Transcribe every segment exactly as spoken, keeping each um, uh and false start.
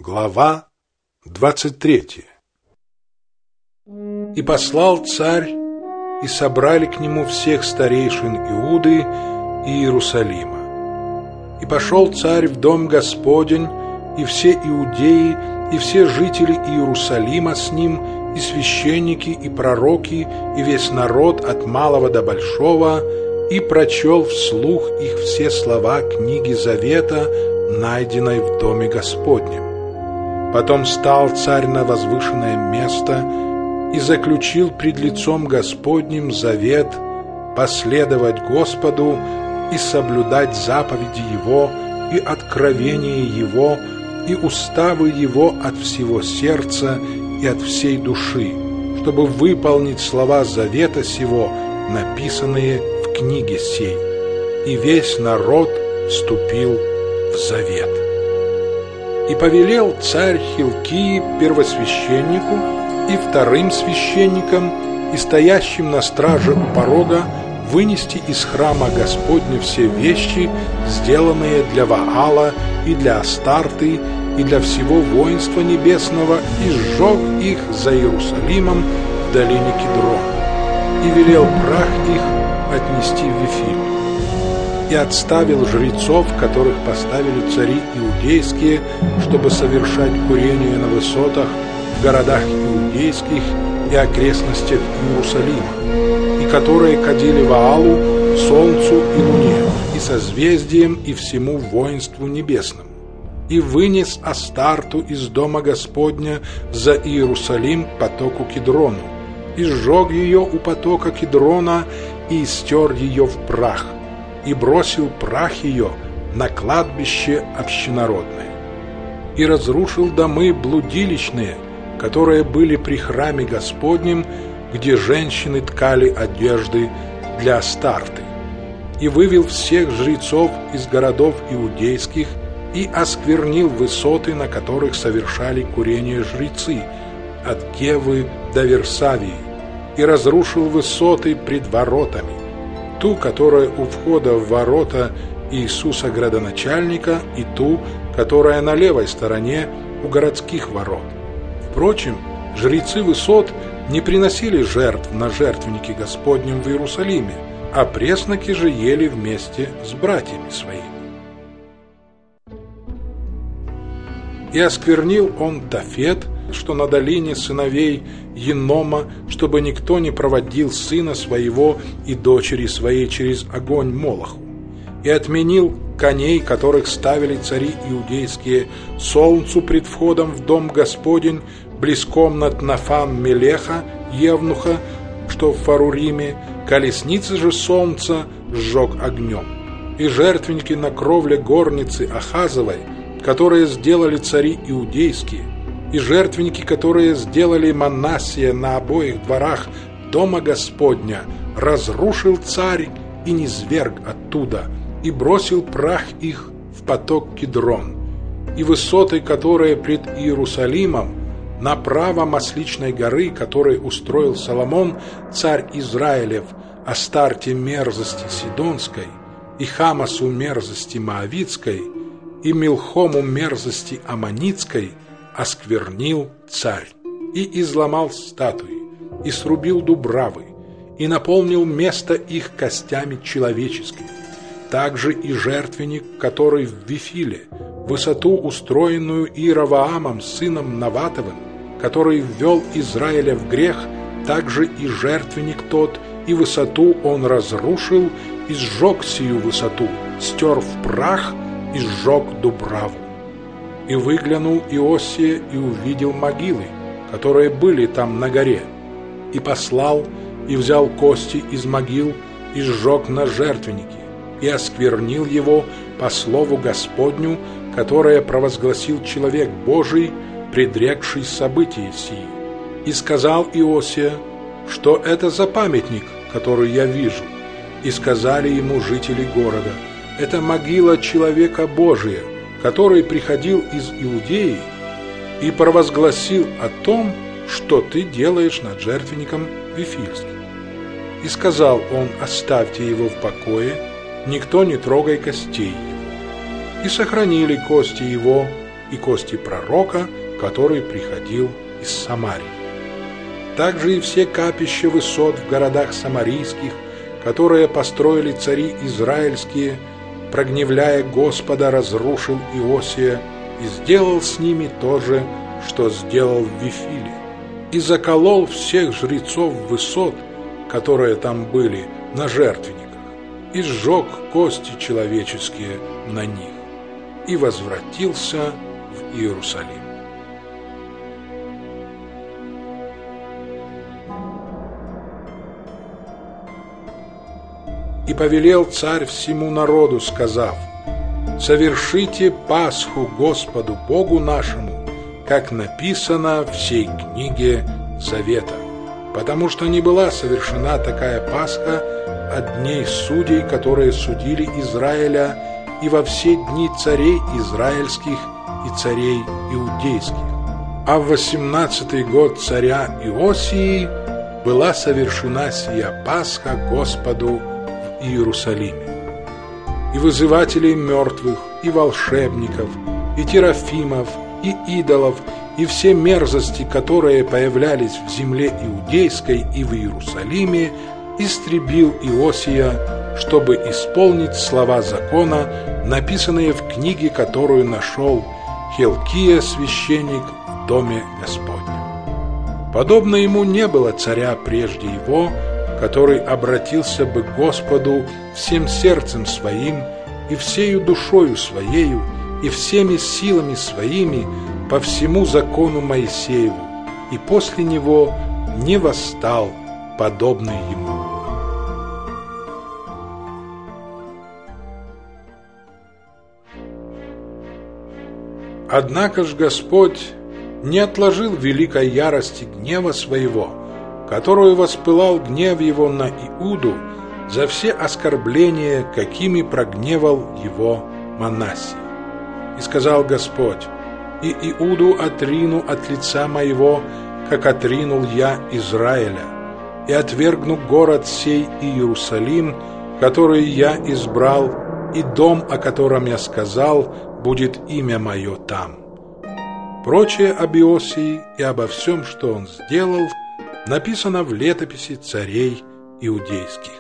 Глава двадцать третья. И послал царь, и собрали к нему всех старейшин Иуды и Иерусалима. И пошел царь в дом Господень, и все иудеи, и все жители Иерусалима с ним, и священники, и пророки, и весь народ от малого до большого, и прочел вслух их все слова книги Завета, найденной в доме Господнем. Потом стал царь на возвышенное место и заключил пред лицом Господним завет последовать Господу и соблюдать заповеди Его и откровения Его и уставы Его от всего сердца и от всей души, чтобы выполнить слова завета сего, написанные в книге сей. И весь народ вступил в завет. И повелел царь Хилкии первосвященнику и вторым священникам и стоящим на страже у порога вынести из храма Господня все вещи, сделанные для Ваала и для Астарты и для всего воинства небесного, и сжег их за Иерусалимом в долине Кидрона, и велел прах их отнести в Вифиль. И отставил жрецов, которых поставили цари иудейские, чтобы совершать курение на высотах в городах иудейских и окрестностях Иерусалима, и которые кадили Ваалу, солнцу и луне, и созвездиям, и всему воинству небесному. И вынес Астарту из дома Господня за Иерусалим к потоку Кидрону, и сжег ее у потока Кидрона, и стер ее в прах, и бросил прах ее на кладбище общенародное, и разрушил домы блудилищные, которые были при храме Господнем, где женщины ткали одежды для Астарты, и вывел всех жрецов из городов иудейских, и осквернил высоты, на которых совершали курение жрецы, от Гевы до Версавии, и разрушил высоты пред воротами, ту, которая у входа в ворота Иисуса градоначальника, и ту, которая на левой стороне у городских ворот. Впрочем, жрецы высот не приносили жертв на жертвеннике Господнем в Иерусалиме, а пресноки же ели вместе с братьями своими. И осквернил он Тофет, что на долине сыновей Енома, чтобы никто не проводил сына своего и дочери своей через огонь Молоху. И отменил коней, которых ставили цари иудейские, солнцу пред входом в дом Господень, близ комнат Нафан-Мелеха, евнуха, что в Фаруриме, колесницы же солнца сжег огнем. И жертвенники на кровле горницы Ахазовой, которые сделали цари иудейские, и жертвенники, которые сделали Манассия на обоих дворах дома Господня, разрушил царь и низверг оттуда, и бросил прах их в поток Кидрон. И высоты, которые пред Иерусалимом, направо Масличной горы, которой устроил Соломон, царь Израилев, Астарте мерзости Сидонской, и Хамасу мерзости Моавицкой, и Милхому мерзости Аммонитской, осквернил царь, и изломал статуи, и срубил дубравы, и наполнил место их костями человеческими. Также и жертвенник, который в Вифиле, высоту, устроенную Иеровоамом, сыном Наватовым, который ввел Израиля в грех, также и жертвенник тот, и высоту он разрушил, и сжег сию высоту, стер в прах, и сжег дубраву. И выглянул Иосия и увидел могилы, которые были там на горе, и послал, и взял кости из могил, и сжег на жертвеннике, и осквернил его по слову Господню, которое провозгласил человек Божий, предрекший события сии. И сказал Иосия, что это за памятник, который я вижу. И сказали ему жители города: это могила человека Божия, который приходил из Иудеи и провозгласил о том, что ты делаешь над жертвенником Вифильским. И сказал он: оставьте его в покое, никто не трогай костей его. И сохранили кости его, и кости пророка, который приходил из Самарии. Также и все капища высот в городах самарийских, которые построили цари израильские, прогневляя Господа, разрушил Иосия и сделал с ними то же, что сделал в Вифиле, и заколол всех жрецов высот, которые там были, на жертвенниках, и сжег кости человеческие на них, и возвратился в Иерусалим. И повелел царь всему народу, сказав: «Совершите Пасху Господу Богу нашему, как написано в сей книге Завета, потому что не была совершена такая Пасха от дней судей, которые судили Израиля, и во все дни царей израильских и царей иудейских. А в восемнадцатый год царя Иосии была совершена сия Пасха Господу в Иерусалиме. И вызывателей мертвых, и волшебников, и терафимов, и идолов, и все мерзости, которые появлялись в земле иудейской и в Иерусалиме, истребил Иосия, чтобы исполнить слова закона, написанные в книге, которую нашел Хилкия, священник, в доме Господнем. Подобно ему не было царя прежде его, который обратился бы к Господу всем сердцем своим и всею душою своею и всеми силами своими по всему закону Моисееву, и после него не восстал подобный ему. Однако ж Господь не отложил великой ярости гнева своего, которую воспылал гнев его на Иуду за все оскорбления, какими прогневал его Манассия. И сказал Господь: «И Иуду отрину от лица моего, как отринул я Израиля, и отвергну город сей Иерусалим, который я избрал, и дом, о котором я сказал, будет имя мое там». Прочее об Иосии и обо всем, что он сделал, написано в летописи царей иудейских.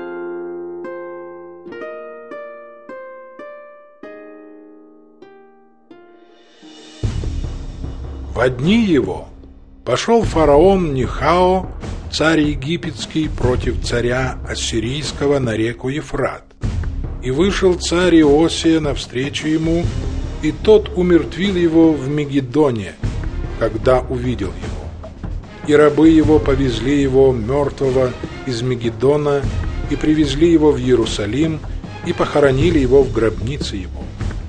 В дни его пошел фараон Нехао, царь египетский, против царя ассирийского на реку Ефрат. И вышел царь Иосия навстречу ему, и тот умертвил его в Мегидоне, когда увидел его. И рабы его повезли его мертвого из Мегидона и привезли его в Иерусалим и похоронили его в гробнице его.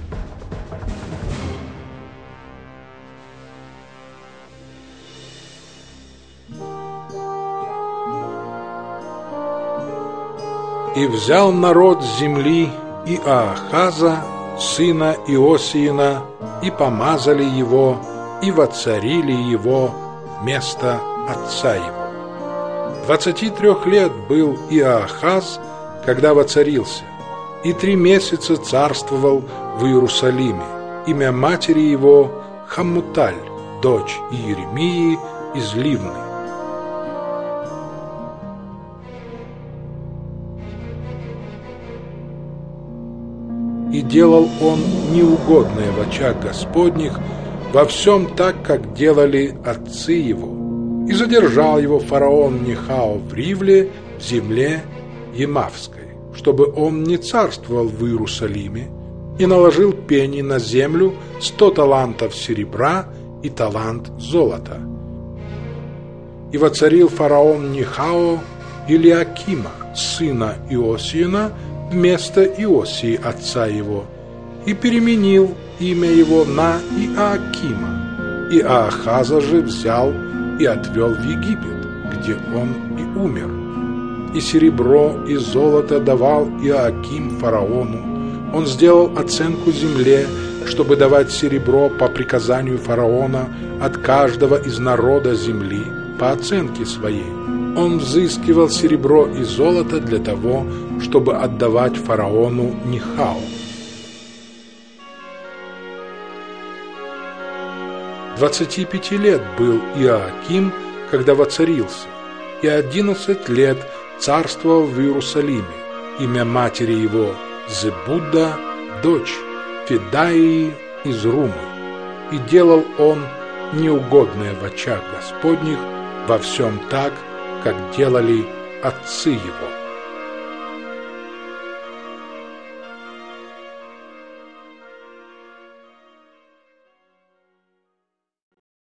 И взял народ с земли Иоахаза, сына Иосиина, и помазали его, и воцарили его вместо отца его. Двадцати трех лет был Иоахаз, когда воцарился, и три месяца царствовал в Иерусалиме. Имя матери его Хаммуталь, дочь Иеремии из Ливны. И делал он неугодное в очах Господних во всем так, как делали отцы его. И задержал его фараон Нехао в Ривле, в земле Емавской, чтобы он не царствовал в Иерусалиме, и наложил пени на землю сто талантов серебра и талант золота. И воцарил фараон Нехао Илиакима, сына Иосиина, вместо Иосии отца его, и переменил имя его на Иоакима. Иоахаза же взял и отвел в Египет, где он и умер. И серебро, и золото давал Иоаким фараону. Он сделал оценку земле, чтобы давать серебро по приказанию фараона от каждого из народа земли по оценке своей. Он взыскивал серебро и золото для того, чтобы отдавать фараону Нехао. Двадцати пяти лет был Иоаким, когда воцарился, и одиннадцать лет царствовал в Иерусалиме. Имя матери его Зебуда, дочь Федаии из Румы. И делал он неугодное в очах Господних во всем так, как делали отцы его.